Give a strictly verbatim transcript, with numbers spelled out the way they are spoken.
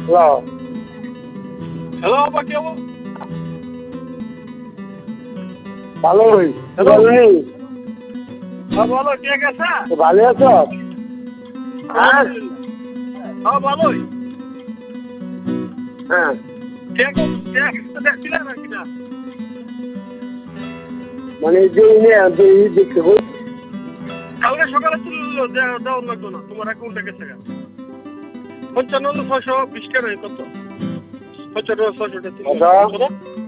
Hello hello আপা কি অবস্থা? ভালোই হ্যালো ভালোই হ্যাঁ বলো কে গেছে? ভালো আছো? হ্যাঁ হ্যাঁ ভালোই হ্যাঁ কে কে দেখছিলেন নাকি না? মানে যে যে দেখতে বল কালকে সকালে ছিল দেওয়ার লাগতো না তোমার অ্যাকাউন্টে গেছে গা পঞ্চান্ন ছয়শো বিশ টাকা কত পঞ্চান্ন ছয়শো টাকা